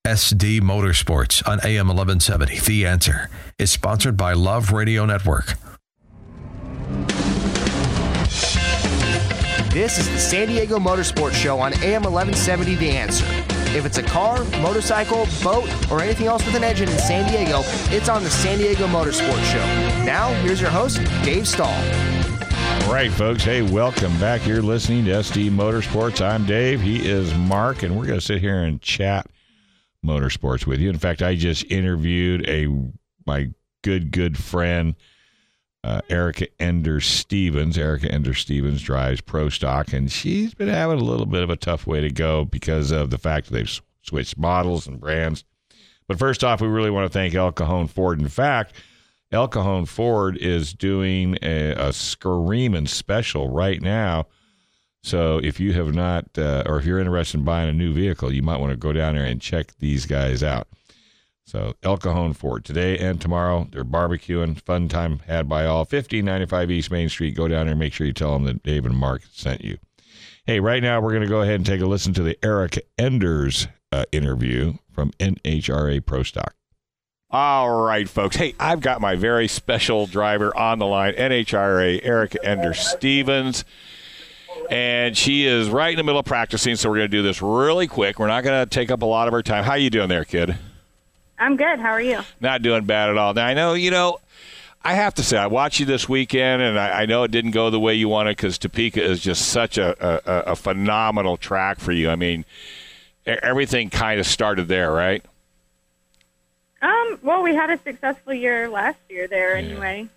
SD Motorsports on AM 1170. The Answer is sponsored by Love Radio Network. This is the San Diego Motorsports Show on AM 1170 The Answer. If it's a car, motorcycle, boat, or anything else with an engine in San Diego, it's on the San Diego Motorsports Show. Now, here's your host, Dave Stahl. All right, folks. Hey, welcome back. You're listening to SD Motorsports. I'm Dave. He is Mark, and we're going to sit here and chat motorsports with you. In fact, I just interviewed my good friend, Erica Ender-Stevens. Erica Ender-Stevens drives Pro Stock, and she's been having a little bit of a tough way to go because of the fact that they've switched models and brands. But first off, we really want to thank El Cajon Ford. In fact, El Cajon Ford is doing a screaming special right now. So if you have not, or if you're interested in buying a new vehicle, you might want to go down there and check these guys out. So El Cajon Ford, today and tomorrow, they're barbecuing. Fun time had by all. 1595 East Main Street. Go down there and make sure you tell them that Dave and Mark sent you. Hey, right now we're going to go ahead and take a listen to the Erica Enders interview from NHRA Pro Stock. All right, folks. Hey, I've got my very special driver on the line, NHRA, Erica Ender-Stevens. And she is right in the middle of practicing, so we're going to do this really quick. We're not going to take up a lot of her time. How you doing there, kid? I'm good. How are you? Not doing bad at all. Now, I know, I have to say, I watched you this weekend, and I know it didn't go the way you wanted because Topeka is just such a phenomenal track for you. I mean, everything kind of started there, right? Well, we had a successful year last year there anyway.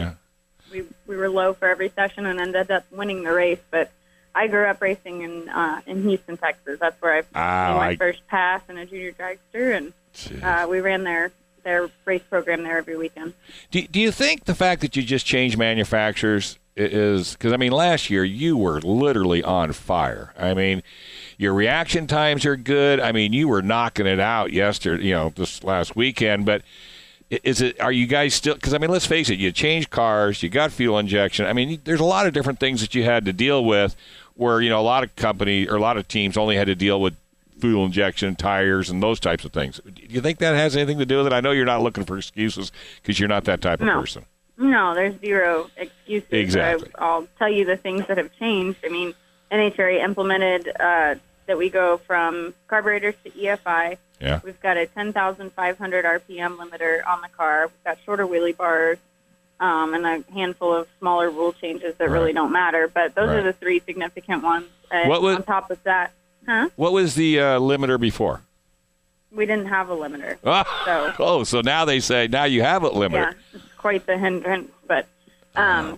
We were low for every session and ended up winning the race, but I grew up racing in Houston, Texas. That's where I made my first pass in a junior dragster, and we ran their race program there every weekend. Do you think the fact that you just changed manufacturers is – because, I mean, last year you were literally on fire. I mean, your reaction times are good. I mean, you were knocking it out yesterday, this last weekend, but – are you guys still – because, I mean, let's face it, you changed cars, you got fuel injection. I mean, there's a lot of different things that you had to deal with where, a lot of company or a lot of teams only had to deal with fuel injection, tires, and those types of things. Do you think that has anything to do with it? I know you're not looking for excuses because you're not that type of person. No, there's zero excuses. Exactly. I'll tell you the things that have changed. I mean, NHRA implemented that we go from carburetors to EFI. Yeah. We've got a 10,500 RPM limiter on the car. We've got shorter wheelie bars and a handful of smaller rule changes that really don't matter. But those are the three significant ones. And on top of that, what was the limiter before? We didn't have a limiter. So now they say, now you have a limiter. Yeah, it's quite the hindrance. But, man.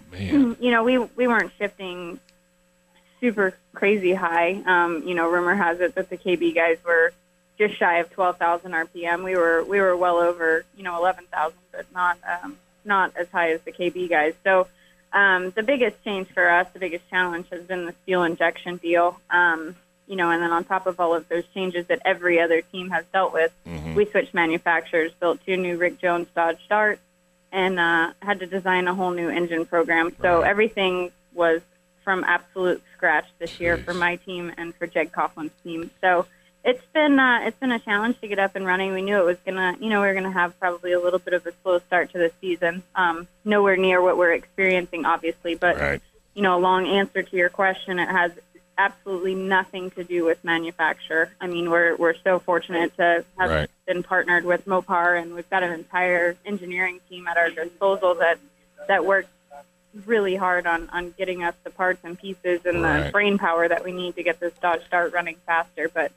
We weren't shifting super crazy high. Rumor has it that the KB guys were just shy of 12,000 RPM. We were well over 11,000, but not as high as the KB guys. So the biggest change for us, the biggest challenge has been the fuel injection deal. And then on top of all of those changes that every other team has dealt with, we switched manufacturers, built 2 new Rick Jones Dodge Starts, and had to design a whole new engine program. So everything was from absolute scratch this year for my team and for Jeg Coughlin's team. So it's been a challenge to get up and running. We knew it was gonna, we were gonna have probably a little bit of a slow start to the season. Nowhere near what we're experiencing, obviously, but a long answer to your question. It has absolutely nothing to do with manufacturer. I mean, we're so fortunate to have been partnered with Mopar, and we've got an entire engineering team at our disposal that works really hard on getting us the parts and pieces and the brain power that we need to get this Dodge Dart running faster. But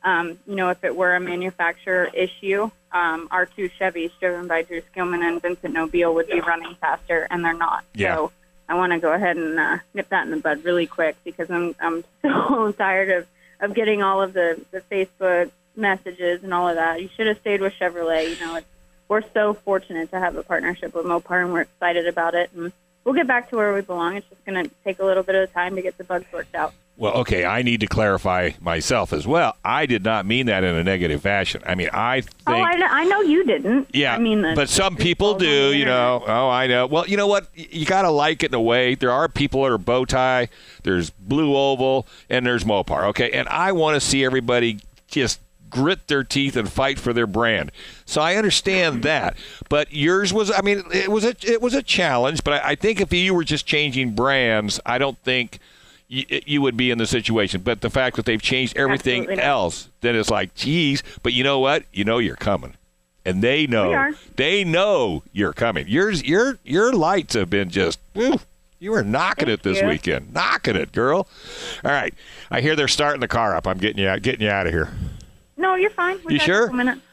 if it were a manufacturer issue, our 2 Chevys driven by Drew Skillman and Vincent Nobile would be running faster, and they're not. Yeah. So I want to go ahead and nip that in the bud really quick because I'm so tired of getting all of the Facebook messages and all of that. You should have stayed with Chevrolet. We're so fortunate to have a partnership with Mopar, and we're excited about it. And we'll get back to where we belong. It's just going to take a little bit of time to get the bugs worked out. Well, okay, I need to clarify myself as well. I did not mean that in a negative fashion. I mean, I think... Oh, I know you didn't. Yeah, I mean, but some people do, Oh, I know. Well, you know what? You got to like it in a way. There are people that are bow tie, there's blue oval, and there's Mopar, okay? And I want to see everybody just grit their teeth and fight for their brand. So I understand that. But yours was, I mean, it was a challenge. But I think if you were just changing brands, I don't think you would be in the situation. But the fact that they've changed everything else, then it's like, geez. But you know what? You know you're coming. And they know you're coming. Your lights have been just, woo, you were knocking it this weekend. Knocking it, girl. All right. I hear they're starting the car up. I'm getting you out of here. No, you're fine. You sure?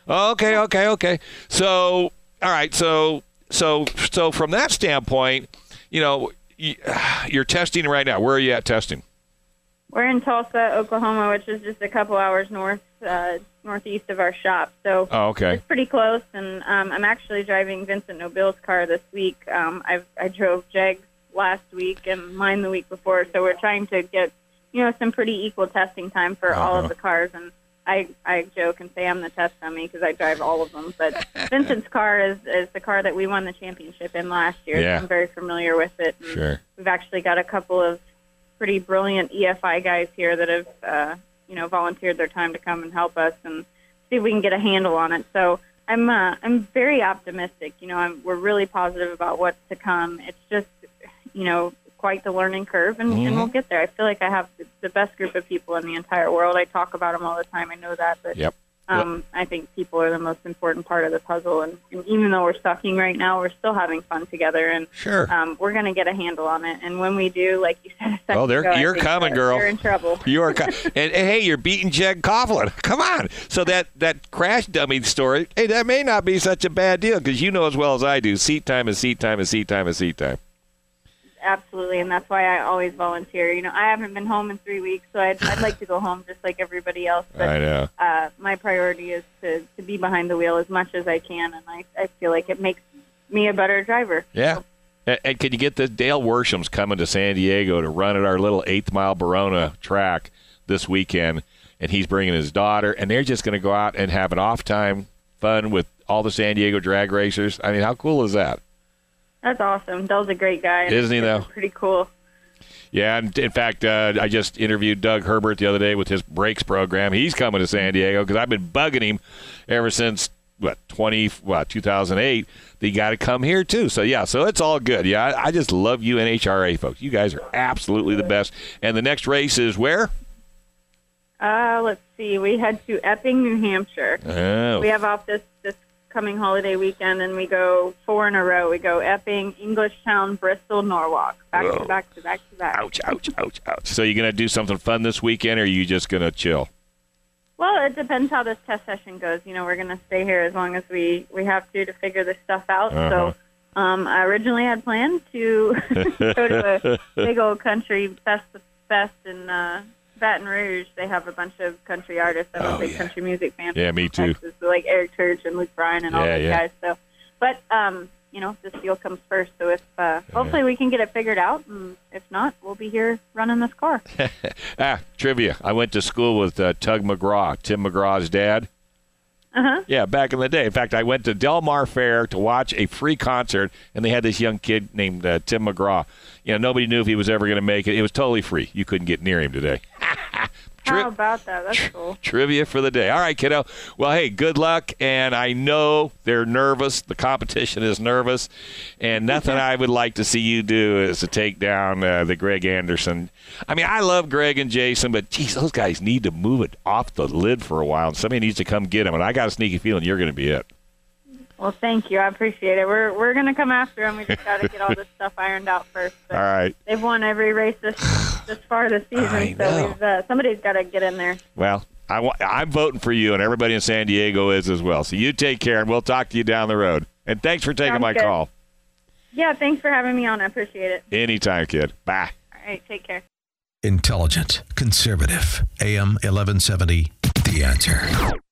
Okay. So, all right. So from that standpoint, you know, you're testing right now. Where are you at testing? We're in Tulsa, Oklahoma, which is just a couple hours northeast of our shop. So it's pretty close. And I'm actually driving Vincent Nobil's car this week. I drove Jeg's last week and mine the week before. So we're trying to get, you know, some pretty equal testing time for all of the cars. And I joke and say I'm the test dummy because I drive all of them. But Vincent's car is the car that we won the championship in last year. Yeah. So I'm very familiar with it. And sure. We've actually got a couple of pretty brilliant EFI guys here that have, volunteered their time to come and help us and see if we can get a handle on it. So I'm very optimistic. You know, we're really positive about what's to come. It's just, you know, quite the learning curve, and we'll get there. I feel like I have the best group of people in the entire world. I talk about them all the time. I know that, but I think people are the most important part of the puzzle. And even though we're sucking right now, we're still having fun together, and we're going to get a handle on it. And when we do, like you said a second ago, you're coming, girl. You're in trouble. You are coming. and hey, you're beating Jeg Coughlin. Come on. So that crash dummy story, hey, that may not be such a bad deal because you know as well as I do, seat time is seat time is seat time is seat time. Absolutely, and that's why I always volunteer. You know, I haven't been home in 3 weeks, so I'd like to go home just like everybody else. But I know. My priority is to be behind the wheel as much as I can, and I feel like it makes me a better driver. Yeah. And can you get the Dale Worsham's coming to San Diego to run at our little 8th Mile Barona track this weekend, and he's bringing his daughter, and they're just going to go out and have an off-time fun with all the San Diego drag racers. I mean, how cool is that? That's awesome. Dale's a great guy. Isn't he, though? Pretty cool. Yeah, and in fact, I just interviewed Doug Herbert the other day with his brakes program. He's coming to San Diego because I've been bugging him ever since, 2008. They got to come here, too. So, yeah, so it's all good. Yeah, I just love you NHRA, folks. You guys are absolutely the best. And the next race is where? Let's see. We head to Epping, New Hampshire. Oh. We have off this coming holiday weekend, and we go 4 in a row. We go Epping, Englishtown, Bristol, Norwalk. Back to back. Ouch. So you're going to do something fun this weekend, or are you just going to chill? Well, it depends how this test session goes. You know, we're going to stay here as long as we have to figure this stuff out. So I originally had planned to go to a big old country fest in Baton Rouge. They have a bunch of country artists. I'm a big country music fan. Yeah, me too. Texas, like Eric Church and Luke Bryan and all those guys. So, but this deal comes first. So if hopefully we can get it figured out, and if not, we'll be here running this car. Trivia. I went to school with Tug McGraw, Tim McGraw's dad. Yeah, back in the day. In fact, I went to Del Mar Fair to watch a free concert, and they had this young kid named Tim McGraw. You know, nobody knew if he was ever going to make it. It was totally free. You couldn't get near him today. How about that? That's cool. Trivia for the day. All right, kiddo. Well, hey, good luck. And I know they're nervous. The competition is nervous. And nothing I would like to see you do is to take down the Greg Anderson. I mean, I love Greg and Jason, but, geez, those guys need to move it off the lid for a while. And somebody needs to come get them. And I got a sneaky feeling you're going to be it. Well, thank you. I appreciate it. We're going to come after them. We just got to get all this stuff ironed out first. But all right. They've won every race this far this season, so somebody's got to get in there. Well, I'm voting for you, and everybody in San Diego is as well. So you take care, and we'll talk to you down the road. And thanks for taking my call. Yeah, thanks for having me on. I appreciate it. Anytime, kid. Bye. All right, take care. Intelligent, conservative, AM 1170, The Answer.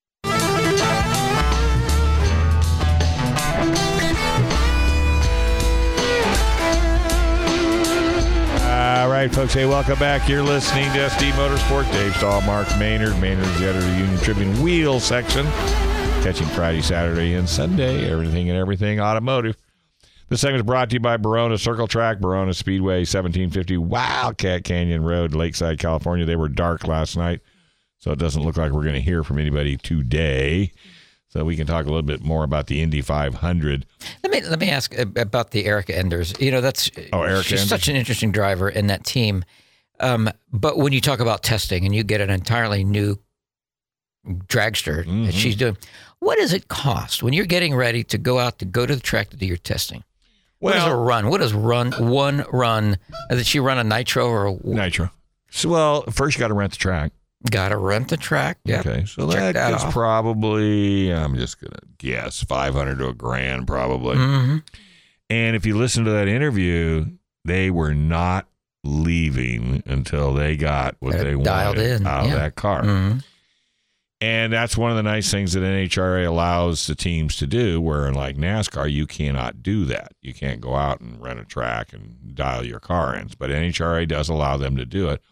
All right, folks. Hey, welcome back. You're listening to SD Motorsport. Dave Stahl, Mark Maynard. Maynard's the editor of the Union Tribune Wheel section. Catching Friday, Saturday, and Sunday. Everything and everything automotive. This segment is brought to you by Barona Circle Track, Barona Speedway, 1750 Wildcat Canyon Road, Lakeside, California. They were dark last night. So it doesn't look like we're going to hear from anybody today. So we can talk a little bit more about the Indy 500. Let me ask about the Erica Enders. You know, she's Enders. Such an interesting driver in that team. But when you talk about testing and you get an entirely new dragster that she's doing, what does it cost when you're getting ready to go to the track to do your testing? What is a run? What is one run? Did she run a nitro or a nitro? So, well, first you got to rent the track. Got to rent the track. Yep. Okay, so that is probably, I'm just going to guess, $500 to $1,000 probably. Mm-hmm. And if you listen to that interview, they were not leaving until they got what they wanted out of that car. Mm-hmm. And that's one of the nice things that NHRA allows the teams to do, where in like NASCAR, you cannot do that. You can't go out and rent a track and dial your car in. But NHRA does allow them to do it.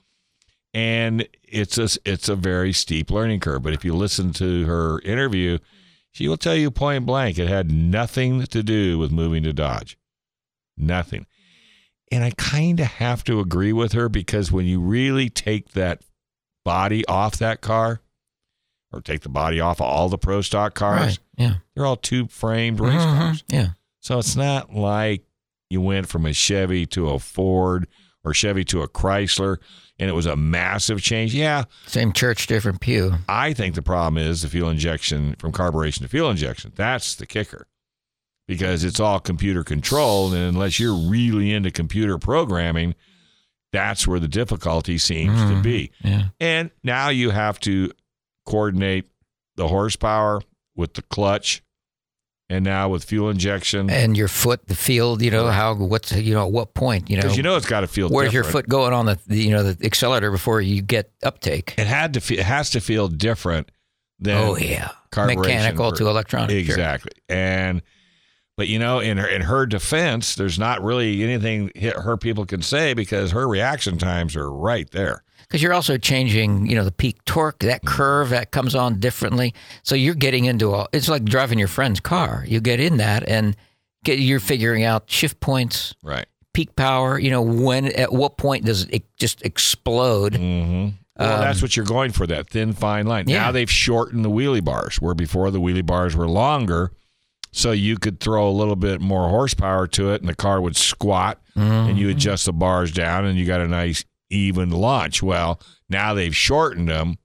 And it's a very steep learning curve. But if you listen to her interview, she will tell you point blank, it had nothing to do with moving to Dodge. Nothing. And I kind of have to agree with her, because when you really take that body off that car, or take the body off of all the Pro Stock cars, they're all tube-framed race cars. Yeah. So it's not like you went from a Chevy to a Ford or Chevy to a Chrysler, and it was a massive change. Yeah. Same church, different pew. I think the problem is the fuel injection, from carburation to fuel injection. That's the kicker, because it's all computer controlled, and unless you're really into computer programming, that's where the difficulty seems to be. Yeah. And now you have to coordinate the horsepower with the clutch, and now with fuel injection and your foot, the field. You know at what point. You know, because it's got to feel. Where's different. your foot going on the accelerator before you get uptake? It has to feel different than mechanical to electronic. Exactly, sure. But in her defense, there's not really anything her people can say, because her reaction times are right there. Because you're also changing, the peak torque, that curve that comes on differently. So you're getting into it's like driving your friend's car. You get in that and you're figuring out shift points, right? Peak power. At what point does it just explode? Mm-hmm. Well, that's what you're going for, that thin, fine line. Yeah. Now they've shortened the wheelie bars, where before the wheelie bars were longer, so you could throw a little bit more horsepower to it, and the car would squat, and you adjust the bars down, and you got a nice even launch. Well, now they've shortened them,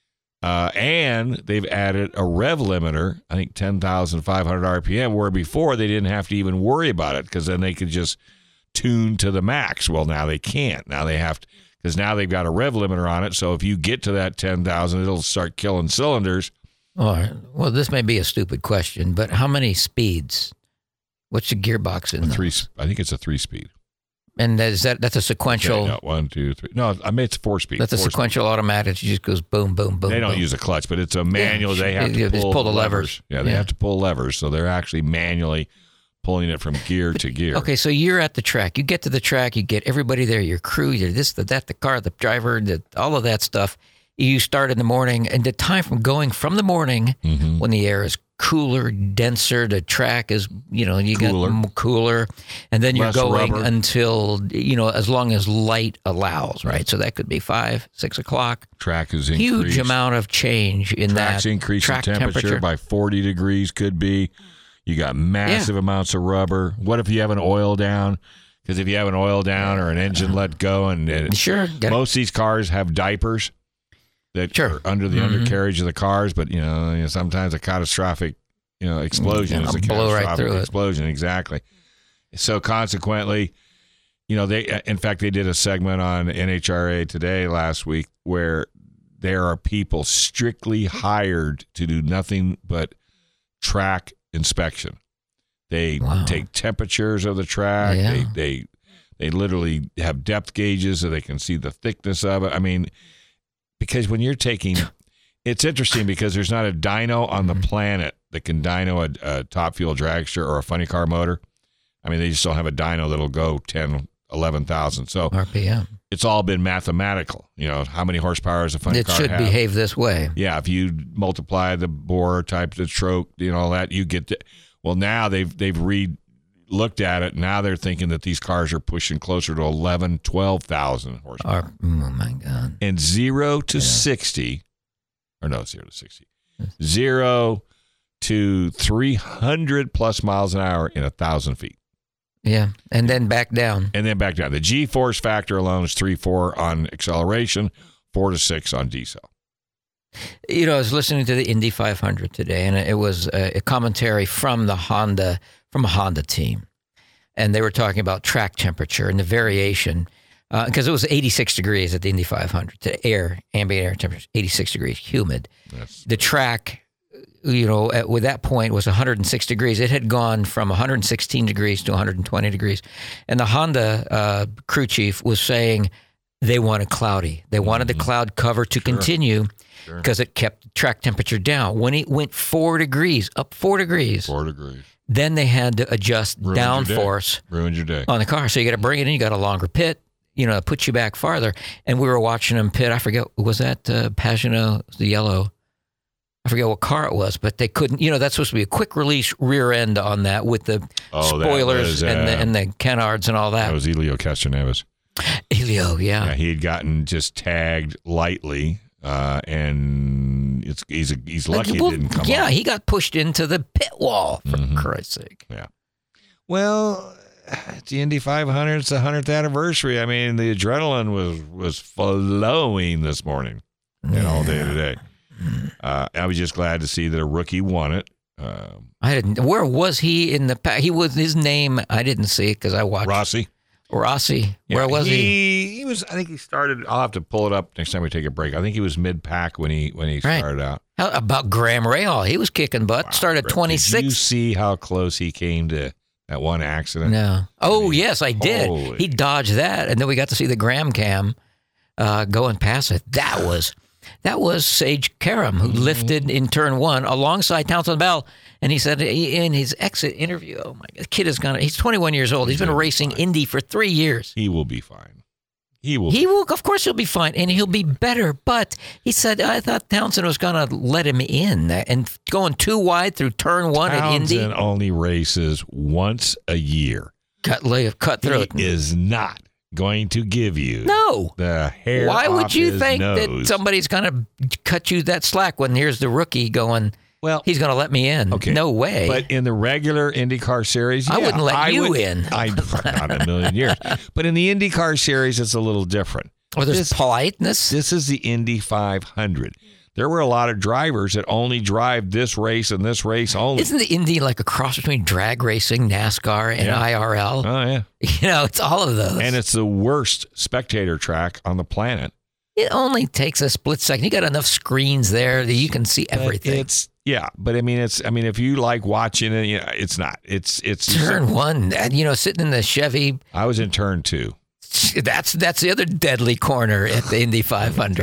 and they've added a rev limiter, I think 10,500 RPM, where before they didn't have to even worry about it, because then they could just tune to the max. Well, now they can't. Now they have to, because now they've got a rev limiter on it, so if you get to that 10,000, it'll start killing cylinders. All right. Well, this may be a stupid question, but how many speeds? What's the gearbox in those? I think it's a 3-speed. And that's a sequential. Okay, no, 1, 2, 3. No, I mean, it's 4-speed. That's a sequential automatic. It just goes boom, boom, boom. They don't boom. use a clutch, but it's a manual. They have to pull the levers. Yeah, they have to pull levers. So they're actually manually pulling it from gear to gear. Okay, so you're at the track. You get to the track. You get everybody there. Your crew. You're this, the car, the driver, all of that stuff. You start in the morning, and the time from going from the morning when the air is cooler, denser, the track is, you get cooler, and then you're less going rubber until, as long as light allows, right? So that could be 5, 6 o'clock. Track is increased. Huge increased. amount of change in Track's that. Increase track in temperature by 40 degrees could be. You got massive amounts of rubber. What if you have an oil down? Because if you have an oil down or an engine let go, and most of these cars have diapers that are under the undercarriage of the cars, but sometimes a catastrophic explosion is a catastrophic explosion. Exactly. So consequently, they did a segment on NHRA Today last week where there are people strictly hired to do nothing but track inspection. They take temperatures of the track. Yeah. They literally have depth gauges so they can see the thickness of it. I mean, because when you're taking, it's interesting because there's not a dyno on the planet that can dyno a top fuel dragster or a funny car motor. I mean, they just don't have a dyno that'll go 10, 11,000. So RPM. It's all been mathematical. How many horsepower is a funny car have? It should behave this way. Yeah, if you multiply the bore type, the stroke, all that, you get to, well, now they've looked at it. Now they're thinking that these cars are pushing closer to 11, 12,000 horsepower. Oh, my God. And 0 to 60 Or no, 0 to 60. 0 to 300 plus miles an hour in 1,000 feet. Yeah, and then back down. And then back down. The G-force factor alone is 3.4 on acceleration, 4 to 6 on decel. You know, I was listening to the Indy 500 today, and it was a commentary from a Honda team, and they were talking about track temperature and the variation because it was 86 degrees at the Indy 500. The ambient air temperature, 86 degrees, humid. The track, you know, with that point was 106 degrees. It had gone from 116 degrees to 120 degrees, and the Honda crew chief was saying they wanted cloudy. They wanted the cloud cover to continue. Because it kept track temperature down. When it went 4 degrees, up 4 degrees, then they had to adjust downforce. Ruined your day on the car. So you got to bring it in. You got a longer pit. You know, it puts you back farther. And we were watching them pit. I forget, was that Pagano, the yellow? I forget what car it was, but they couldn't. You know, that's supposed to be a quick release rear end on that with the spoilers and the canards and all that. That was Elio Castroneves. Elio, yeah. He had gotten just tagged lightly. And he's lucky it didn't come off. He got pushed into the pit wall, for Christ's sake. Yeah. Well, it's the Indy 500. It's the 100th anniversary. I mean, the adrenaline was flowing this morning and all day today. I was just glad to see that a rookie won it. Where was he in the pack? His name, I didn't see it because I watched. Rossi. Where was he? He was. I think he started. I'll have to pull it up next time we take a break. I think he was mid-pack when he started out. How about Graham Rahal? He was kicking butt. Wow, started 26. Did you see how close he came to that one accident? No. Oh, yes, I did. He dodged that, and then we got to see the Graham Cam going past it. That was Sage Karam who lifted in turn 1 alongside Townsend Bell. And he said in his exit interview, oh my God, the kid is he's 21 years old. He's been racing Indy for 3 years. He will be fine. He will, of course he'll be fine, and he'll be better. But he said, I thought Townsend was going to let him in. And going too wide through turn 1 at Indy. Townsend only races once a year. Cut through it. He is not going to give you the hair. Why would you think nose. that somebody's going to cut you that slack when here's the rookie going, well, he's going to let me in? Okay. No way. But in the regular IndyCar series, I wouldn't let you in. Not in a million years. But in the IndyCar series, it's a little different. Well, there's politeness. This is the Indy 500. There were a lot of drivers that only drive this race and this race only. Isn't the Indy like a cross between drag racing, NASCAR, and IRL? Oh, yeah. You know, it's all of those. And it's the worst spectator track on the planet. It only takes a split second. You got enough screens there that you can see everything. But I mean, if you like watching it, it's not. It's turn 1. Sitting in the Chevy. I was in turn 2. That's the other deadly corner at the Indy 500.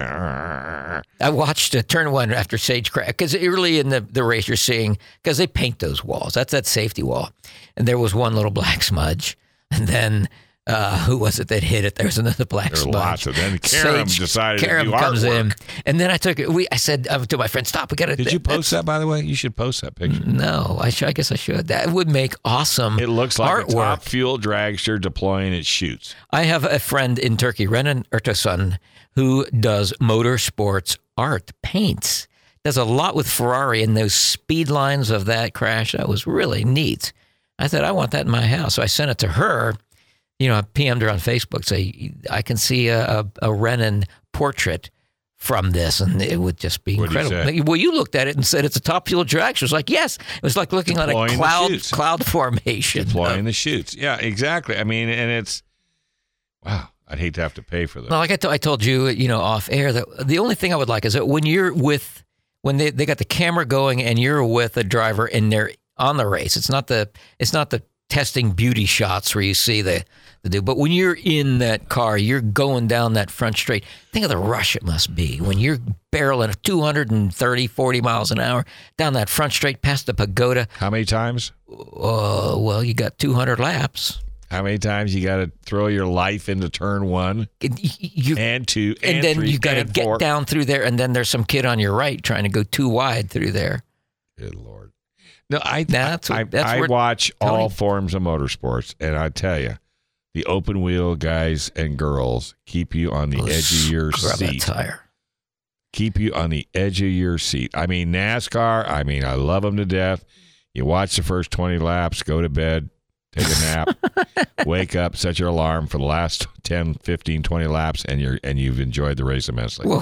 I watched turn 1 after Sage crash because early in the race you're seeing, because they paint those walls. That's that safety wall, and there was one little black smudge, and then. Who was it that hit it? There was another black smudge. Lots of them. Karam decided to do artwork. Comes in, and then I took it. I said to my friend, "Stop! We got to." Did you post that? By the way, you should post that picture. No, I guess I should. That would make awesome. It looks like artwork. A Top Fuel dragster deploying its chutes. I have a friend in Turkey, Renan Ertasun, who does motorsports art, paints. Does a lot with Ferrari and those speed lines of that crash. That was really neat. I thought I want that in my house, so I sent it to her. I PM'd her on Facebook, say, I can see a Renan portrait from this, and it would just be incredible. Well, you looked at it and said it's a Top Fuel drag. She was like, yes. It was like looking at a cloud formation. Deploying the chutes. Yeah, exactly. I mean, and it's, wow, I'd hate to have to pay for that. Well, like I told you, off air, that the only thing I would like is that when they got the camera going and you're with a driver and they're on the race, it's not the testing beauty shots where you see the dude. But when you're in that car, you're going down that front straight. Think of the rush it must be when you're barreling 230, 40 miles an hour down that front straight past the pagoda. How many times? Well, you got 200 laps. How many times you got to throw your life into turn 1 and 2 and then 3 you got to get 4. down through there, and then there's some kid on your right trying to go too wide through there. Good Lord. No, I watch Tony, all forms of motorsports, and I tell you, the open wheel guys and girls keep you on the edge of your seat. Tire. keep you on the edge of your seat. I mean, NASCAR, I love them to death. You watch the first 20 laps, go to bed, take a nap, wake up, set your alarm for the last 10, 15, 20 laps, and you've enjoyed the race immensely. Well,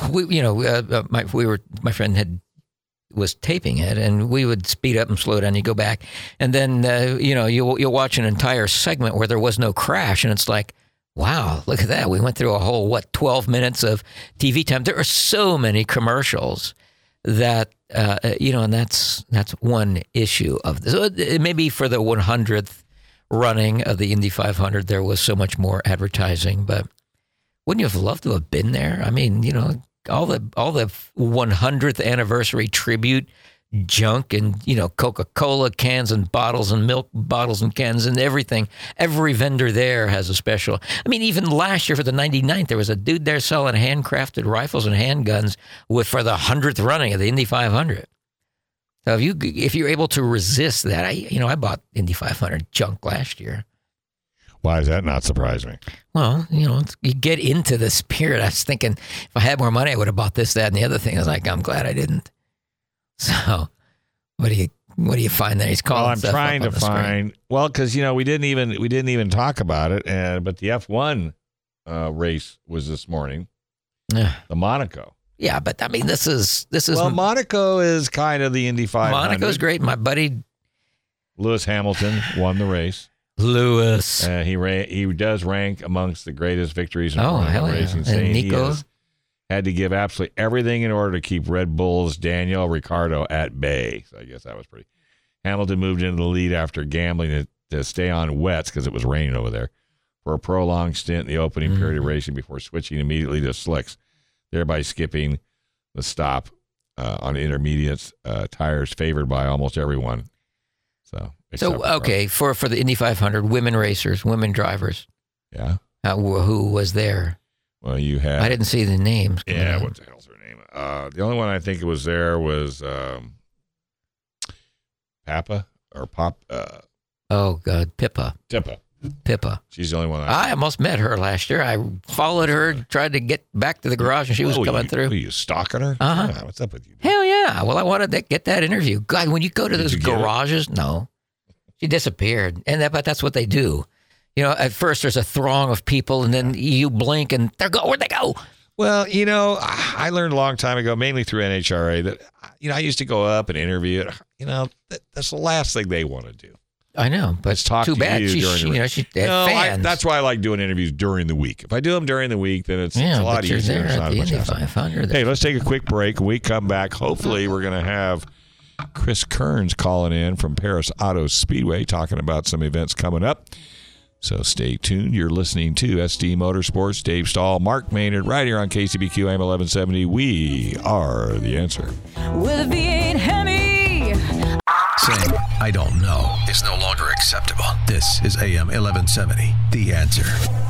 my friend was taping it, and we would speed up and slow down. You go back, and then you'll watch an entire segment where there was no crash, and it's like, wow, look at that. We went through a whole 12 minutes of TV time. There are so many commercials that and that's one issue of this. Maybe for the 100th running of the Indy 500, there was so much more advertising, but wouldn't you have loved to have been there? I mean, all the 100th anniversary tribute junk and, Coca-Cola cans and bottles and milk bottles and cans and everything. Every vendor there has a special. I mean, even last year for the 99th, there was a dude there selling handcrafted rifles and handguns for the 100th running of the Indy 500. So if you're able to resist that, I bought Indy 500 junk last year. Why does that not surprise me? Well, you get into the spirit. I was thinking if I had more money, I would have bought this, that, and the other thing. I was like, I'm glad I didn't. So, what do you find there? He's calling. Well, I'm trying to find. Well, because we didn't even talk about it, but the F1 race was this morning, the Monaco. Yeah, but I mean, this is. Well, Monaco is kind of the Indy 500. Monaco's great. My buddy Lewis Hamilton won the race. Lewis. He does rank amongst the greatest victories in racing. Yeah. And Nico had to give absolutely everything in order to keep Red Bull's Daniel Ricciardo at bay. So I guess that was pretty. Hamilton moved into the lead after gambling to stay on wets because it was raining over there for a prolonged stint in the opening period of racing before switching immediately to slicks, thereby skipping the stop on intermediates tires favored by almost everyone. So okay, for the Indy 500, women racers, women drivers. Yeah. Who was there? Well, you had. I didn't see the names. Yeah, what the hell's her name? The only one I think was there was Papa or Pop. Oh God, Pippa. She's the only one. I almost met her last year. I followed her, tried to get back to the garage, and she was coming through. Were you stalking her? Uh-huh. Yeah, what's up with you? Hell yeah! Well, I wanted to get that interview. God, when you go to those garages, no, she disappeared, but that's what they do. At first there's a throng of people, and then you blink, and where'd they go? Well, I learned a long time ago, mainly through NHRA, that I used to go up and interview it. That's the last thing they want to do. I know, but it's talk too to bad. You during the she had fans. That's why I like doing interviews during the week. If I do them during the week, then it's a lot easier. There at the Indy 500. Hey, let's take a quick break. When we come back, hopefully we're going to have Chris Kearns calling in from Paris Auto Speedway, talking about some events coming up. So stay tuned. You're listening to SD Motorsports. Dave Stahl, Mark Maynard, right here on KCBQ AM 1170. We are the answer. With a V8 Hemi. Saying, I don't know, is no longer acceptable. This is AM 1170, The Answer.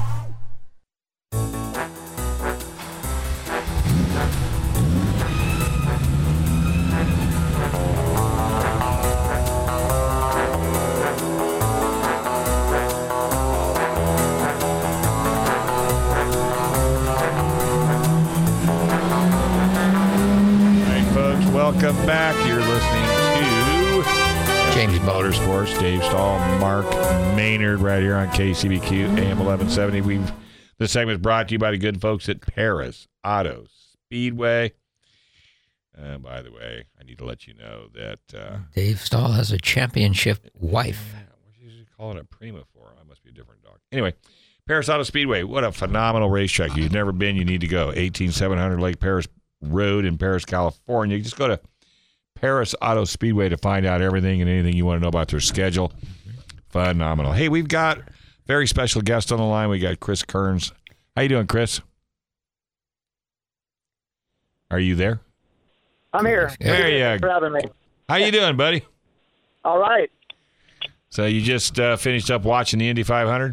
Welcome back. You're listening to James Motorsports. Dave Stahl, Mark Maynard, right here on KCBQ AM 1170. This segment is brought to you by the good folks at Paris Auto Speedway. By the way, I need to let you know that Dave Stahl has a championship wife. What did you call it a Prima for? I must be a different dog. Anyway, Paris Auto Speedway. What a phenomenal racetrack. If you've never been, you need to go. 18700 Lake Paris Road in Paris, California. You just go to Paris Auto Speedway to find out everything and anything you want to know about their schedule. Phenomenal. Hey, we've got a very special guest on the line. We got Chris Kearns. How you doing, Chris? Are you there? I'm here. There you Thanks for having me. How you doing, buddy? All right. So you just finished up watching the Indy 500?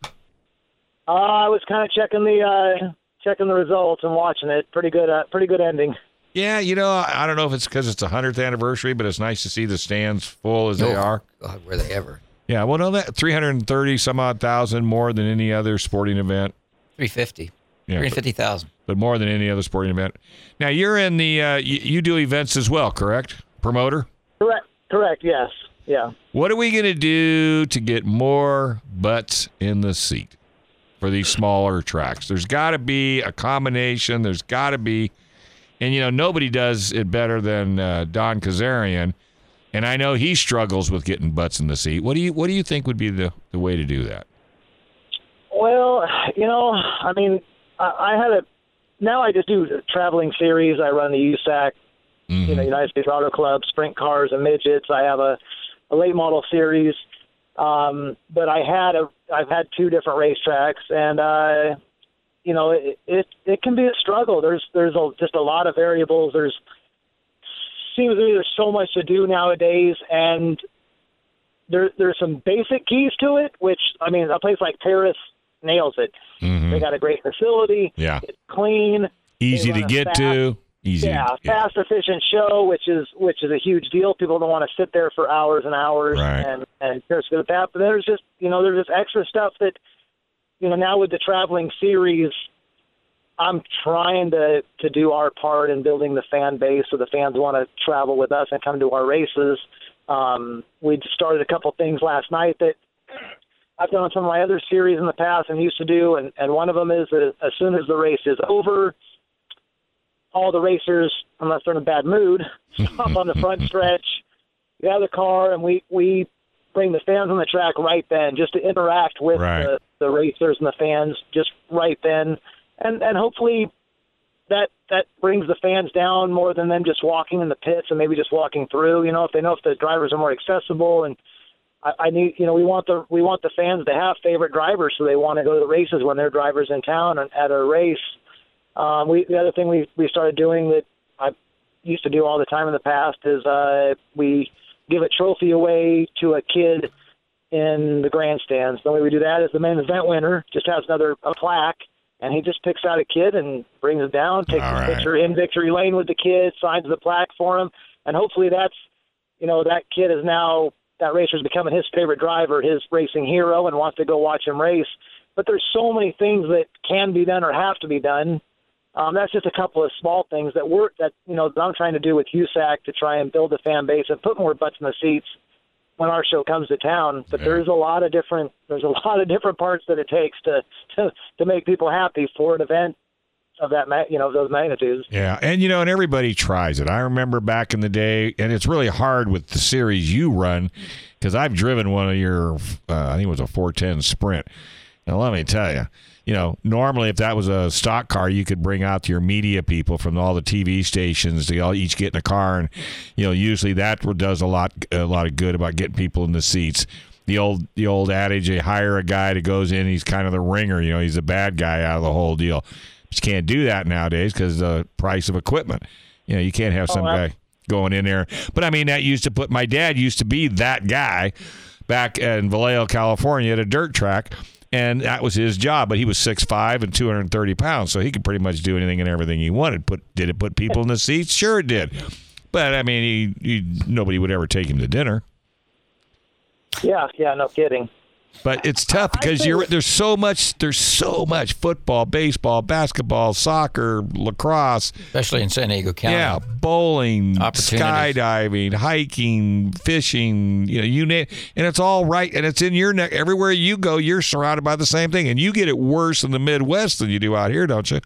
I was kind of checking the results and watching it. Pretty good ending. Yeah, I don't know if it's because it's the 100th anniversary, but it's nice to see the stands full as they are. God, were they ever? Yeah, well, no, that 330 some odd thousand more than any other sporting event. 350. Yeah, 350,000. but more than any other sporting event. Now you're in the you do events as well, correct? Promoter. Correct. Yes. Yeah. What are we going to do to get more butts in the seat for these smaller tracks? There's got to be a combination. There's got to be, and nobody does it better than Don Kazarian, and I know he struggles with getting butts in the seat. What do you think would be the way to do that? Well, I mean, now I just do a traveling series. I run the USAC, United States Auto Club, sprint cars and midgets. I have a late model series, but I've had 2 different racetracks, and it can be a struggle. There's just a lot of variables. Seems to me there's so much to do nowadays, and there's some basic keys to it. Which I mean, a place like Paris nails it. Mm-hmm. They got a great facility. Yeah, it's clean, easy to get to. Fast, efficient show, which is a huge deal. People don't want to sit there for hours and hours, right. and just good at that. But there's just extra stuff that now with the traveling series, I'm trying to do our part in building the fan base so the fans want to travel with us and come to our races. We started a couple things last night that I've done on some of my other series in the past and used to do, and one of them is that as soon as the race is over, all the racers, unless they're in a bad mood, stop on the front stretch, get out of the car, and we bring the fans on the track right then, just to interact with the racers and the fans just right then. And hopefully that brings the fans down more than them just walking in the pits and maybe just walking through. If they know if the drivers are more accessible, and we want the fans to have favorite drivers, so they want to go to the races when their driver's in town and at a race. The other thing we started doing that I used to do all the time in the past is we give a trophy away to a kid in the grandstands. The way we do that is the main event winner just has a plaque, and he just picks out a kid and brings it down, takes a picture in victory lane with the kid, signs the plaque for him, and hopefully that's, that kid is now, that racer's becoming his favorite driver, his racing hero, and wants to go watch him race. But there's so many things that can be done or have to be done. That's just a couple of small things that I'm trying to do with USAC to try and build a fan base and put more butts in the seats when our show comes to town. But there's a lot of different parts that it takes to make people happy for an event of that those magnitudes. Yeah, and and everybody tries it. I remember back in the day, and it's really hard with the series you run, because I've driven one of your I think it was a 410 Sprint. Now let me tell you, normally if that was a stock car, you could bring out your media people from all the TV stations. They all each get in a car, and usually that does a lot of good about getting people in the seats. The old adage, you hire a guy that goes in, he's kind of the ringer. He's the bad guy out of the whole deal. But you can't do that nowadays because of the price of equipment. You can't have some guy going in there. But I mean, my dad used to be that guy back in Vallejo, California, at a dirt track. And that was his job, but he was 6'5" and 230 pounds, so he could pretty much do anything and everything he wanted. Did it put people in the seats? Sure it did. But, I mean, nobody would ever take him to dinner. Yeah, no kidding. But it's tough because there's so much football, baseball, basketball, soccer, lacrosse. Especially in San Diego County. Yeah, bowling, skydiving, hiking, fishing, you name it. And it's all right, and it's in your neck. Everywhere you go, you're surrounded by the same thing. And you get it worse in the Midwest than you do out here, don't you?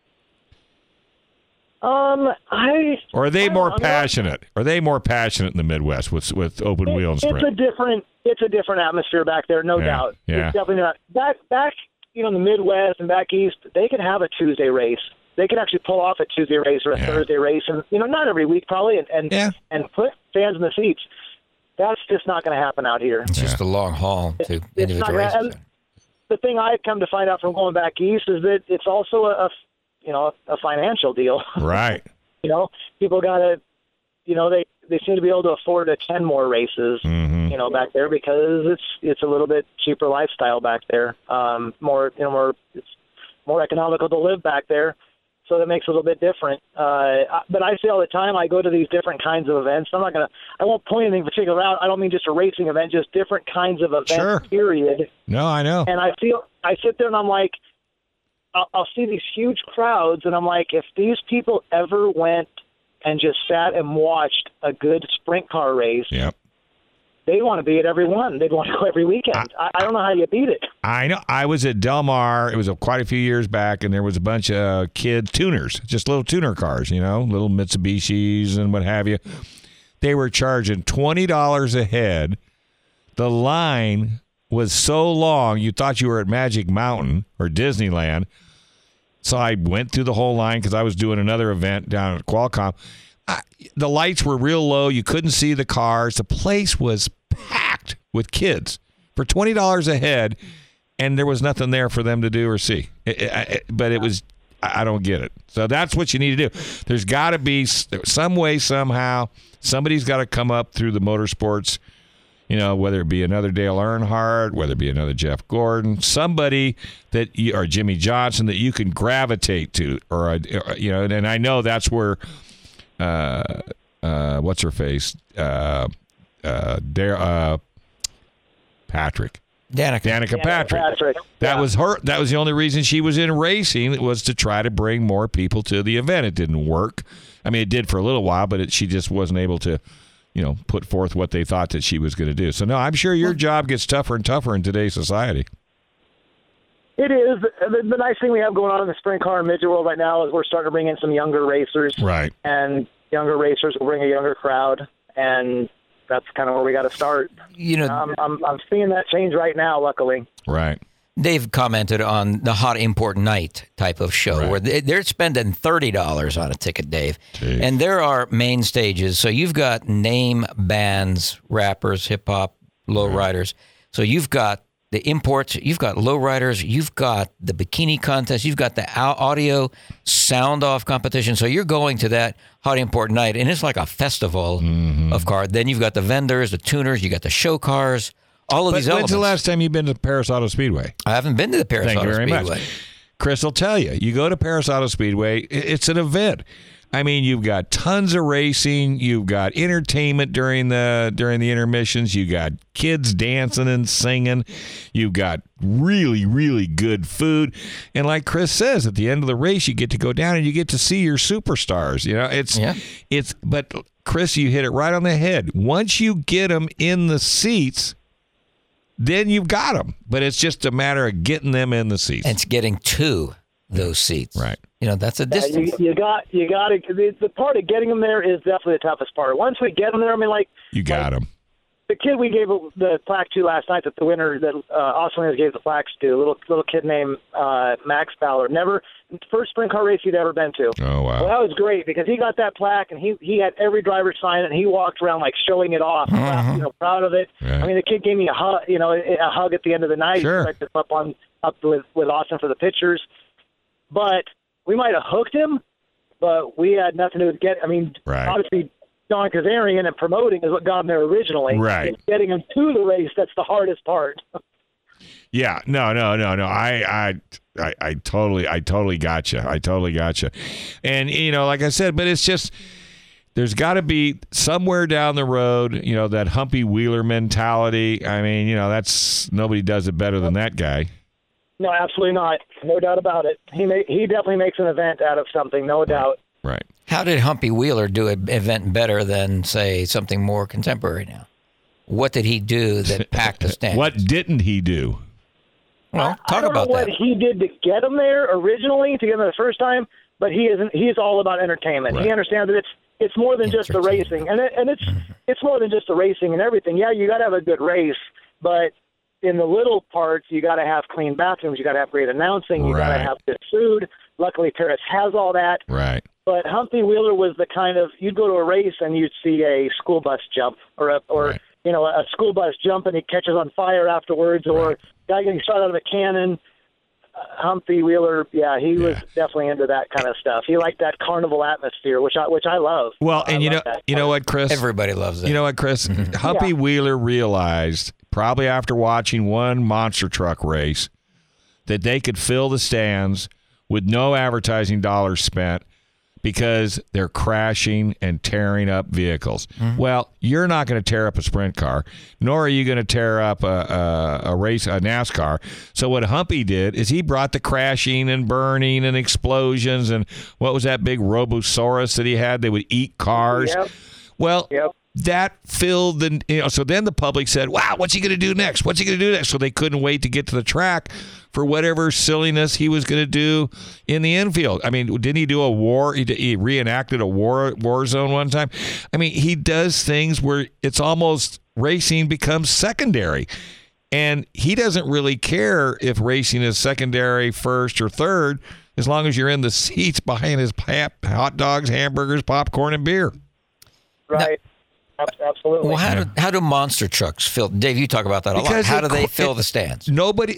Or are they more passionate? Are they more passionate in the Midwest with open wheel and sprint? It's a different atmosphere back there, no doubt. Yeah. It's definitely not. Back in the Midwest and back east, they could have a Tuesday race. They could actually pull off a Tuesday race or a Thursday race, and not every week probably, and put fans in the seats. That's just not going to happen out here. It's just a long haul to individual races. The thing I've come to find out from going back east is that it's also a financial deal. Right. People got to, they seem to be able to afford to attend more races, back there because it's a little bit cheaper lifestyle back there. It's more economical to live back there. So that makes it a little bit different. But I say all the time, I go to these different kinds of events. I won't point anything particular out. I don't mean just a racing event, just different kinds of events, period. No, I know. And I sit there and I'm like, I'll see these huge crowds, and I'm like, if these people ever went and just sat and watched a good sprint car race, Yep. they want to be at every one. They'd want to go every weekend. I don't know how you beat it. I know. I was at Del Mar. It was quite a few years back, and there was a bunch of kids, tuners, just little tuner cars, little Mitsubishis and what have you. They were charging $20 a head. The line was so long, you thought you were at Magic Mountain or Disneyland. So I went through the whole line because I was doing another event down at Qualcomm. The lights were real low. You couldn't see the cars. The place was packed with kids for $20 a head, and there was nothing there for them to do or see. But it was, I don't get it. So that's what you need to do. There's got to be some way, somehow, somebody's got to come up through the motorsports, whether it be another Dale Earnhardt, whether it be another Jeff Gordon, somebody or Jimmy Johnson that you can gravitate to, and I know that's where, what's her face? Patrick. Danica Patrick. That was her. That was the only reason she was in racing, was to try to bring more people to the event. It didn't work. I mean, it did for a little while, but she just wasn't able to, put forth what they thought that she was going to do. So, no, I'm sure your job gets tougher and tougher in today's society. It is. The nice thing we have going on in the sprint car and midget world right now is we're starting to bring in some younger racers. Right. And younger racers will bring a younger crowd, and that's kind of where we got to start. I'm seeing that change right now, luckily. Right. Dave commented on the Hot Import Night type of show, where they're spending $30 on a ticket, Dave. Jeez. And there are main stages. So you've got name bands, rappers, hip-hop, lowriders. So you've got the imports, you've got lowriders, you've got the bikini contest, you've got the audio sound-off competition. So you're going to that Hot Import Night, and it's like a festival of cars. Then you've got the vendors, the tuners, you got the show cars. All of these elements. When's the last time you've been to Paris Auto Speedway? I haven't been to the Paris Auto Speedway. Thank you very much. Chris will tell you. You go to Paris Auto Speedway, it's an event. I mean, you've got tons of racing. You've got entertainment during the intermissions. You got kids dancing and singing. You've got really, really good food. And like Chris says, at the end of the race, you get to go down and you get to see your superstars. But Chris, you hit it right on the head. Once you get them in the seats, then you've got them. But it's just a matter of getting them in the seats. And it's getting to those seats. Right. That's a distance. You got to. The part of getting them there is definitely the toughest part. Once we get them there, you got them. The kid we gave the plaque to last night, that the winner that Austin Williams gave the plaques to, a little kid named Max Fowler. First sprint car race he'd ever been to. Oh, wow. Well, that was great because he got that plaque and he had every driver sign it, and he walked around like showing it off, proud of it. Right. I mean, the kid gave me a hug at the end of the night. Sure. He up with Austin for the pictures. But we might have hooked him, but we had nothing to get. I mean, obviously, Don Kazarian and promoting is what got him there originally. Right. And getting him to the race, that's the hardest part. Yeah. No. I totally gotcha. I totally gotcha. And, like I said, but it's just, there's got to be somewhere down the road, that Humpy Wheeler mentality. I mean, that's, nobody does it better than that guy. No, absolutely not. No doubt about it. He definitely makes an event out of something, no doubt. Right. How did Humpy Wheeler do an event better than, say, something more contemporary now? What did he do that packed the stands? What didn't he do? Well, I don't know what he did to get him there originally, to get him there the first time, but he is all about entertainment. Right. He understands that it's more than just the racing, and it's more than just the racing and everything. Yeah, you got to have a good race, but in the little parts, you got to have clean bathrooms, you got to have great announcing, you got to have good food. Luckily, Paris has all that. Right. But Humpy Wheeler was the kind of, you'd go to a race and you'd see a school bus jump or a school bus jump and it catches on fire afterwards, or a guy getting shot out of a cannon. Humpy Wheeler, he was definitely into that kind of stuff. He liked that carnival atmosphere, which I love. Well, and you know what, Chris? Everybody loves it. You know what, Chris? Humpy Wheeler realized, probably after watching one monster truck race, that they could fill the stands with no advertising dollars spent, because they're crashing and tearing up vehicles. Well, you're not going to tear up a sprint car, nor are you going to tear up a NASCAR. So what Humpy did is he brought the crashing and burning and explosions, and what was that big Robosaurus that he had? They would eat cars. Yep. Well, Yep. that filled the, so then the public said, wow, what's he going to do next? What's he going to do next? So they couldn't wait to get to the track for whatever silliness he was going to do in the infield. I mean, didn't he do a war? He reenacted a war zone one time. I mean, he does things where it's almost racing becomes secondary. And he doesn't really care if racing is secondary, first, or third, as long as you're in the seats behind his hot dogs, hamburgers, popcorn, and beer. Right. Absolutely. Well, how do monster trucks fill? Dave, you talk about that a lot. How do they fill the stands? Nobody.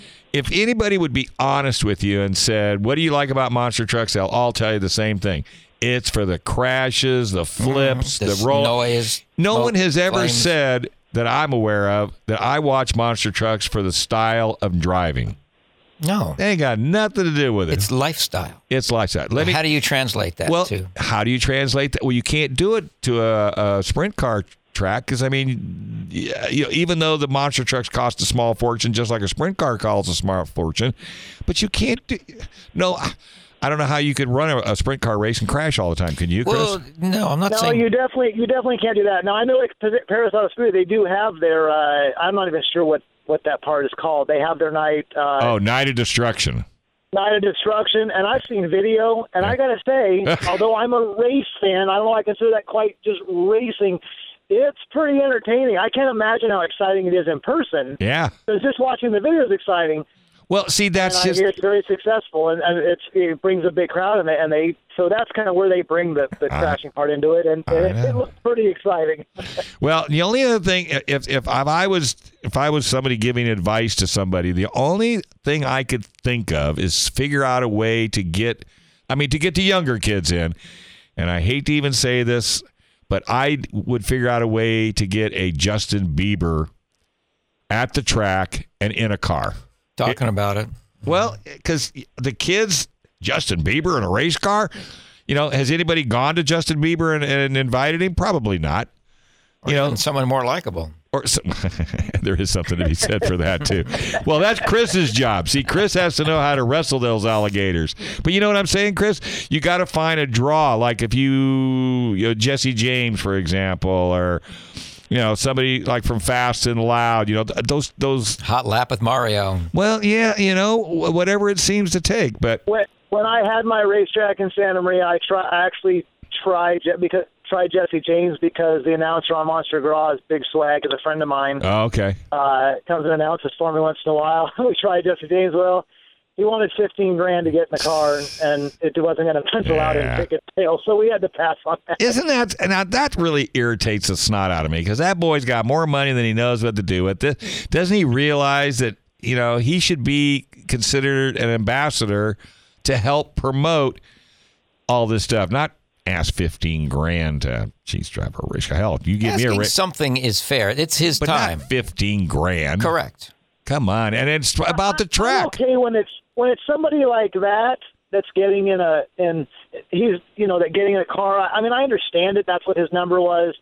If anybody would be honest with you and said, what do you like about monster trucks? They'll all tell you the same thing. It's for the crashes, the flips, the roll. Noise. No one has ever flames. said that I'm aware of that I watch monster trucks for the style of driving. No. They ain't got nothing to do with it. It's lifestyle. It's lifestyle. How do you translate that to? How do you translate that? Well, you can't do it to a sprint car track because, I mean, even though the monster trucks cost a small fortune, just like a sprint car costs a small fortune, but you can't do. No, I don't know how you could run a sprint car race and crash all the time. Can you, Chris? Well, no, I'm not No, saying. you definitely can't do that. Now I know at Paris Auto Speedway they do have their. I'm not even sure what that part is called. They have their night. Night of Destruction. Night of Destruction, and I've seen video, and I gotta say, although I'm a race fan, I don't know. I consider that quite just racing. It's pretty entertaining. I can't imagine how exciting it is in person. Yeah. Because just watching the video is exciting. Well, see, that's And I just. hear it's very successful, and it brings a big crowd, and they so that's kind of where they bring the crashing part into it, and it looks pretty exciting. Well, the only other thing, if I was somebody giving advice to somebody, the only thing I could think of is figure out a way to get the younger kids in. And I hate to even say this, but I would figure out a way to get a Justin Bieber at the track and in a car. Talking about it. Well, because the kids, Justin Bieber in a race car, has anybody gone to Justin Bieber and invited him? Probably not. Or someone more likable. Or there is something to be said for that too. Well, that's Chris's job. See, Chris has to know how to wrestle those alligators. But you know what I'm saying, Chris? You got to find a draw. Like if you Jesse James, for example, or somebody like from Fast and Loud. Those Hot Lap with Mario. Well, yeah, whatever it seems to take. But when I had my racetrack in Santa Maria, I actually tried Jesse James because the announcer on Monster Garage, Big Swag, is a friend of mine. Oh, okay. Comes and announces for me once in a while. We tried Jesse James. Well, he wanted $15,000 to get in the car, and it wasn't going to pencil out in ticket sales, so we had to pass on that. Isn't that, now that really irritates the snot out of me, because that boy's got more money than he knows what to do with it. Doesn't he realize that, he should be considered an ambassador to help promote all this stuff, not ask $15,000 to drive a race car. Hell, you give me a race. Something is fair. It's his but time. Not $15,000. Correct. Come on, and it's about the track. I'm okay, when it's somebody like that's getting that getting in a car. I mean, I understand it. That's what his number was.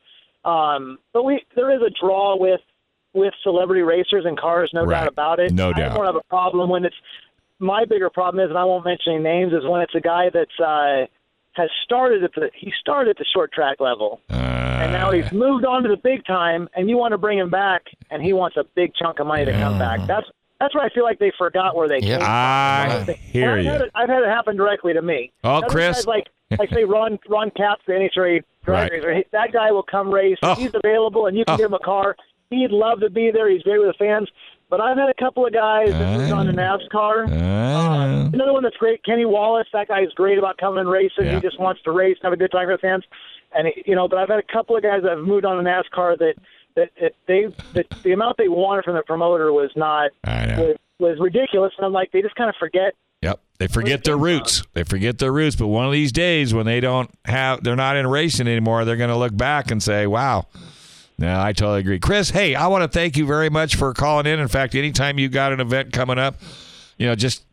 But there is a draw with celebrity racers and cars, no doubt about it. No doubt. I don't have a problem when it's. My bigger problem is, and I won't mention any names, is when it's a guy that's has started at the short track level, and now he's moved on to the big time, and you want to bring him back, and he wants a big chunk of money to come back. That's where I feel like they forgot where they came from. I hear you. I've had it happen directly to me. Oh, Other Chris. guys like say Ron Capps, the NHRA drag racer. That guy will come race. Oh. He's available, and you can give him a car. He'd love to be there. He's great with the fans. But I've had a couple of guys that moved on to NASCAR. Another one that's great, Kenny Wallace. That guy's great about coming and racing. Yeah. He just wants to race, have a good time for the fans. And but I've had a couple of guys that have moved on to NASCAR that the amount they wanted from the promoter was not was ridiculous. And I'm like, they just kind of forget. Yep, they forget their roots. They forget their roots. But one of these days, when they're not in racing anymore, they're going to look back and say, "Wow." No, I totally agree. Chris, hey, I want to thank you very much for calling in. In fact, anytime you got an event coming up, just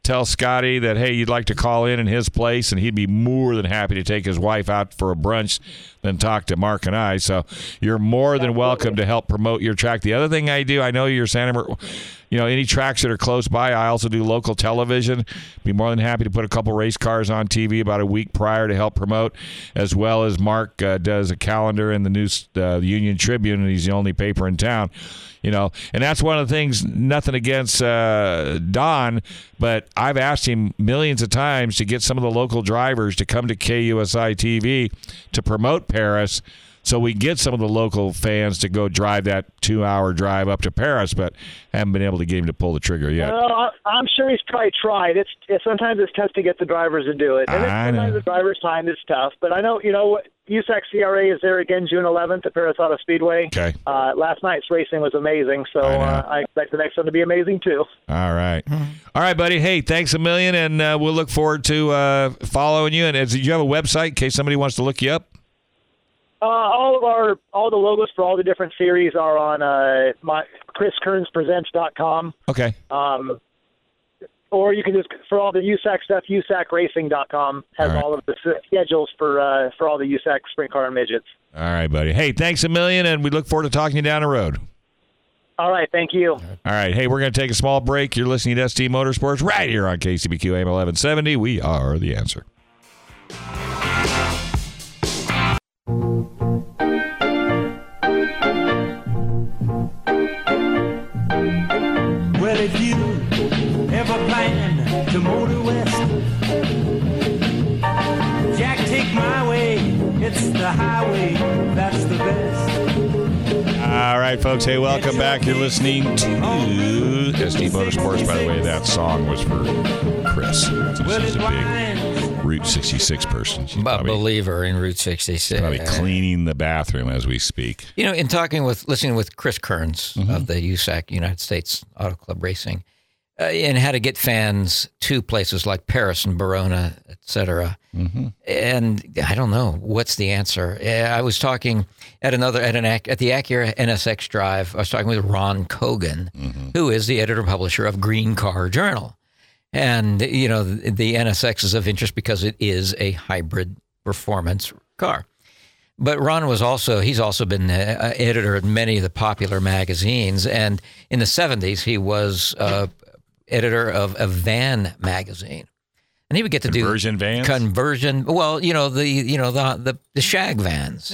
tell Scotty that, hey, you'd like to call in his place, and he'd be more than happy to take his wife out for a brunch than talk to Mark and I. So you're more than welcome to help promote your track. The other thing I do, I know you're Santa Maria, any tracks that are close by, I also do local television. Be more than happy to put a couple race cars on TV about a week prior to help promote, as well as Mark does a calendar in the Union Tribune, and he's the only paper in town. And that's one of the things, nothing against Don, but I've asked him millions of times to get some of the local drivers to come to KUSI TV to promote Paris, so we get some of the local fans to go drive that 2-hour drive up to Paris, but haven't been able to get him to pull the trigger yet. Well, I'm sure he's probably tried. Sometimes it's tough to get the drivers to do it. And sometimes the driver's time is tough. But I know, USAC CRA is there again June 11th at Paris Auto Speedway. Okay. Last night's racing was amazing, so I expect the next one to be amazing too. All right. All right, buddy. Hey, thanks a million, and we'll look forward to following you. And do you have a website in case somebody wants to look you up? All the logos for all the different series are on ChrisKearnsPresents.com. Okay. Or you can just, for all the USAC stuff, USACRacing.com has all of the schedules for all the USAC sprint car and midgets. All right, buddy. Hey, thanks a million, and we look forward to talking to you down the road. All right, thank you. All right, hey, we're going to take a small break. You're listening to ST Motorsports right here on KCBQ AM 1170. We are the answer. Well, if you ever plan to motor west, Jack, take my way. It's the highway that's the best. All right, folks. Hey, welcome back. You're listening to ST Motorsports. By the way, that song was for Chris. She's a big Route 66 person. She's a believer in Route 66. Probably cleaning the bathroom as we speak. In listening with Chris Kearns of the USAC, United States Auto Club Racing, and how to get fans to places like Paris and Verona, et cetera. And I don't know what's the answer. I was talking at the Acura NSX Drive. I was talking with Ron Kogan, who is the editor and publisher of Green Car Journal. And, the NSX is of interest because it is a hybrid performance car. But Ron he's also been editor at many of the popular magazines. And in the 70s, he was editor of a van magazine. And he would get to conversion vans? Well, the shag vans.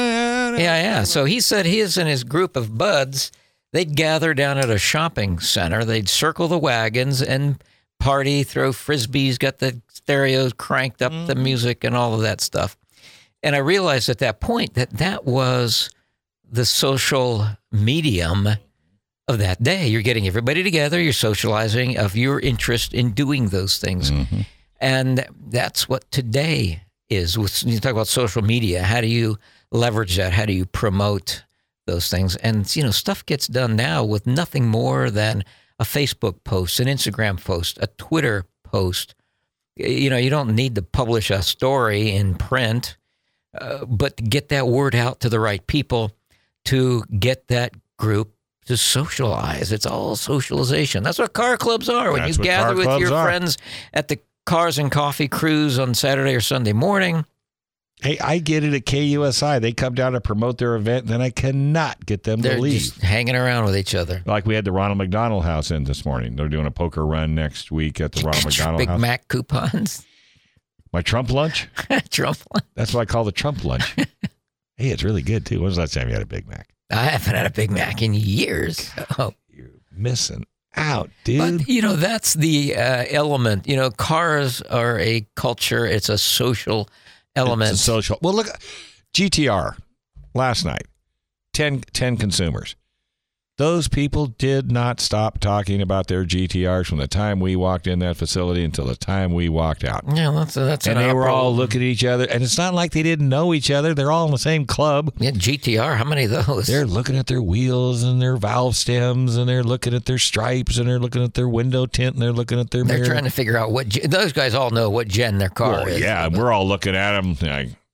Yeah. So he said his and his group of buds, they'd gather down at a shopping center. They'd circle the wagons and party, throw frisbees, got the stereos cranked up, the music and all of that stuff. And I realized at that point that was the social medium of that day. You're getting everybody together, you're socializing of your interest in doing those things. And that's what today is. When you talk about social media, how do you leverage that? How do you promote those things? And, stuff gets done now with nothing more than a Facebook post, an Instagram post, a Twitter post. You don't need to publish a story in print, but to get that word out to the right people, to get that group to socialize. It's all socialization. That's what car clubs are. When you gather with your friends at the Cars and Coffee Cruise on Saturday or Sunday morning. Hey, I get it at KUSI. They come down to promote their event, and then I cannot get them to leave. They're just hanging around with each other. Like we had the Ronald McDonald House in this morning. They're doing a poker run next week at the Ronald McDonald House. Big Mac coupons. My Trump lunch? Trump lunch. That's what I call the Trump lunch. Hey, it's really good, too. When was the last time you had a Big Mac? I haven't had a Big Mac in years. Oh. You're missing out, dude. But, that's the element. Cars are a culture. It's a social element. It's a social. Well, look, GTR last night, 10 consumers. Those people did not stop talking about their GTRs from the time we walked in that facility until the time we walked out. Yeah, that's and they were all looking at each other, and it's not like they didn't know each other. They're all in the same club. Yeah, GTR, how many of those? They're looking at their wheels and their valve stems, and they're looking at their stripes, and they're looking at their window tint, and they're looking at their mirror. They're trying to figure out those guys all know what gen their car is. Yeah, we're all looking at them like,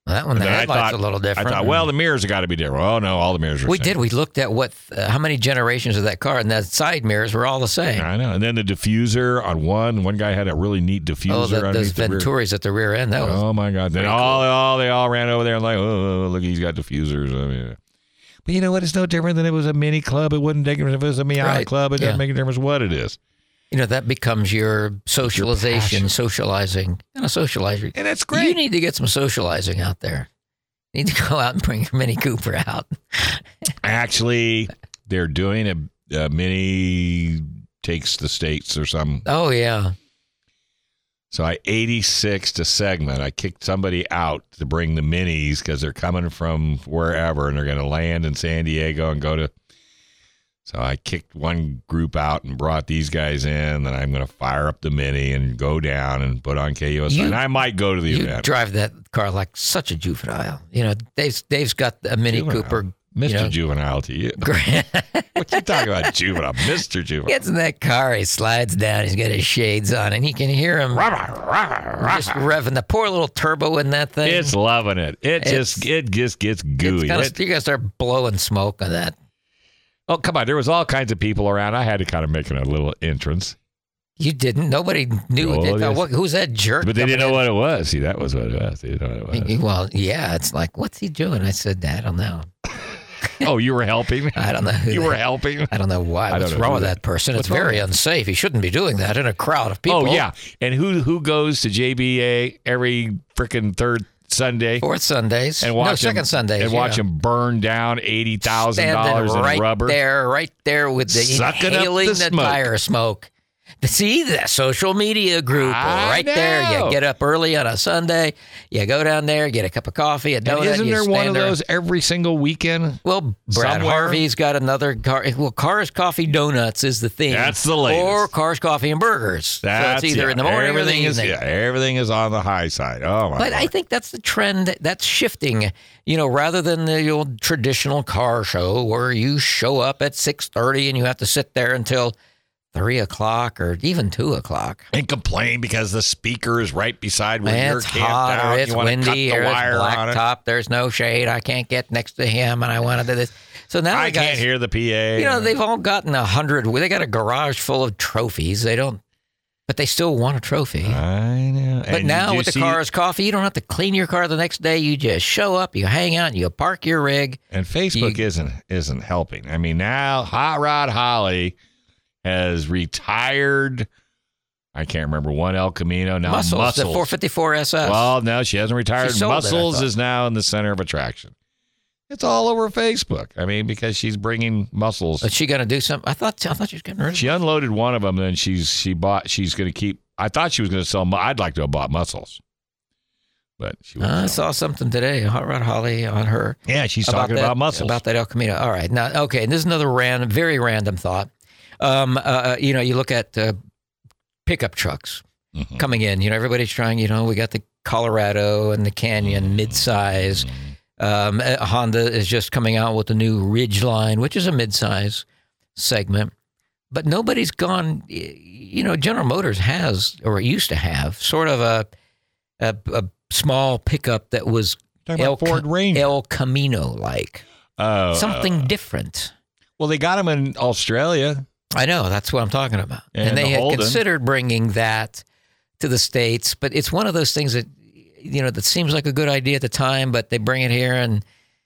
That one, the headlight's a little different. I thought, well, the mirrors have got to be different. Oh, no, all the mirrors are the same. We looked at how many generations of that car, and the side mirrors were all the same. I know. And then the diffuser on one guy had a really neat diffuser those underneath the rear. Venturis at the rear end. That was oh, my God. Then they all ran over there and like, oh, look, he's got diffusers. I mean, but you know what? It's no different than it was a Mini Club. It wouldn't take a difference if it was a Miata Club. It doesn't make a difference what it is. You know, that becomes your socialization, socializing. And a socializer. And that's great. You need to get some socializing out there. You need to go out and bring your Mini Cooper out. Actually, they're doing a Mini takes the States or something. Oh, yeah. So I 86 to Segment. I kicked somebody out to bring the Minis because they're coming from wherever and they're going to land in San Diego and go to. So I kicked one group out and brought these guys in. Then I'm going to fire up the Mini and go down and put on KUSI. And I might go to the event. You drive that car like such a juvenile. You know, Dave's got a Mini Cooper. Mr. Juvenile to you. What you talking about, juvenile? Mr. Juvenile. Gets in that car, he slides down, he's got his shades on, and he can hear him just revving the poor little turbo in that thing. It's loving it. It just gets gooey. You got to start blowing smoke on that. Oh, come on. There was all kinds of people around. I had to kind of make a little entrance. You didn't? Nobody knew. Who's that jerk? But they didn't know what it was. See, that was what it was. They didn't know what it was. Well, yeah, it's like, what's he doing? I said, I don't know. Oh, you were helping? I don't know. You were helping? I don't know why. What's wrong with that person? It's very unsafe. He shouldn't be doing that in a crowd of people. Oh, yeah. And who goes to JBA every freaking third Sunday? Fourth Sundays. And watch second Sundays. And watch him burn down $80,000 in rubber. Right there with the inhaling the tire smoke. See, that social media group there. You get up early on a Sunday. You go down there, get a cup of coffee, a donut. And isn't there one of those every single weekend? Well, Brad Harvey's got another car. Well, Cars, Coffee, Donuts is the theme. That's the latest. Or Cars, Coffee, and Burgers. So it's either in the morning or the evening. Everything is on the high side. Oh, my God. I think that's the trend that's shifting. You know, rather than the old traditional car show where you show up at 6:30 and you have to sit there until 3 o'clock or even 2 o'clock. And complain because the speaker is right beside where you're camped hot, out. Or it's windy, or it's blacktop. There's no shade. I can't get next to him, and I want to do this. So now I can't hear the PA. You know, they've all gotten 100. They got a garage full of trophies. They don't, but they still want a trophy. I know. But and now with the Cars Coffee, you don't have to clean your car the next day. You just show up, you hang out, you park your rig. And Facebook isn't helping. I mean, now Hot Rod Holly has retired. I can't remember one El Camino. Now Muscles. The 454 SS. Well, no, she hasn't retired. Muscles is now in the center of attraction. It's all over Facebook. I mean, because she's bringing Muscles. Is she going to do something? I thought she was getting rid of. She unloaded one of them, and then she's going to keep. I thought she was going to sell. I'd like to have bought Muscles, but she. I saw something today. Hot Rod Holly on her. Yeah, she's talking about Muscles. About that El Camino. All right, now okay. And this is another very random thought. You know, you look at pickup trucks coming in. You know, everybody's trying. You know, we got the Colorado and the Canyon midsize. Honda is just coming out with the new Ridgeline, which is a midsize segment. But nobody's gone. You know, General Motors has, or used to have, sort of a small pickup that was Ford Ranger. El Camino like. Something different. Well, they got them in Australia. I know, that's what I'm talking about. And they had considered bringing that to the States, but it's one of those things that, you know, that seems like a good idea at the time, but they bring it here, and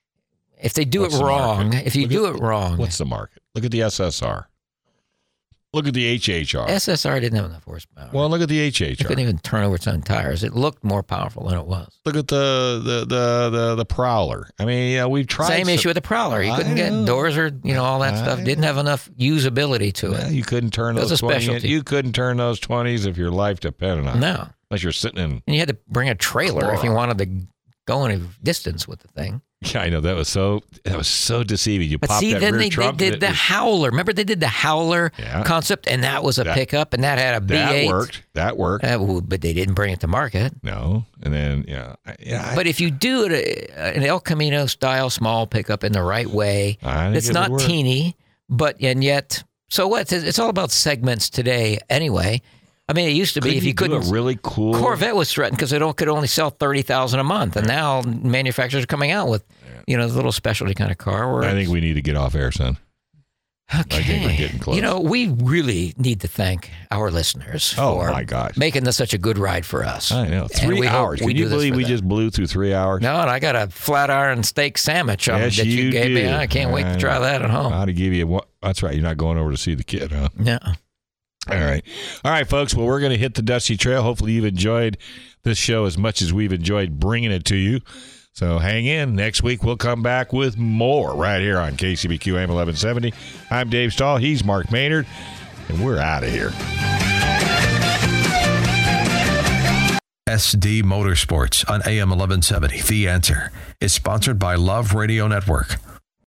if they do it wrong, What's the market? Look at the SSR. Look at the HHR. SSR didn't have enough horsepower. Well, look at the HHR. It couldn't even turn over its own tires. It looked more powerful than it was. Look at the Prowler. I mean, we've tried. Same issue with the Prowler. You couldn't get doors or all that stuff. Didn't have enough usability to it. You couldn't turn those 20s. You couldn't turn those 20s if your life depended on it. No, unless you're sitting in. And you had to bring a trailer if you wanted to go any distance with the thing. Yeah, I know that was so deceiving. You but popped see, that then rear they did the Howler. Remember, they did the Howler concept, and that was a pickup, and that had a V8. That worked. But they didn't bring it to market. No, and then But if you do it an El Camino style small pickup in the right way, it's not teeny, and yet so what? It's all about segments today, anyway. I mean, it used to be if you do couldn't. a really cool Corvette was threatened because it could only sell 30,000 a month, and now manufacturers are coming out with, a little specialty kind of car. Where I think we need to get off air, son. Okay. I think we're getting close. We really need to thank our listeners for my gosh. making this such a good ride for us. I know. 3 hours. Can you believe we just blew through 3 hours? No, and I got a flat iron steak sandwich that you gave me. I can't wait to try that at home. How to give you that's right. You're not going over to see the kid, huh? No. All right, folks. Well, we're going to hit the Dusty Trail. Hopefully you've enjoyed this show as much as we've enjoyed bringing it to you. So hang in. Next week, we'll come back with more right here on KCBQ AM 1170. I'm Dave Stahl. He's Mark Maynard. And we're out of here. SD Motorsports on AM 1170. The Answer is sponsored by Love Radio Network.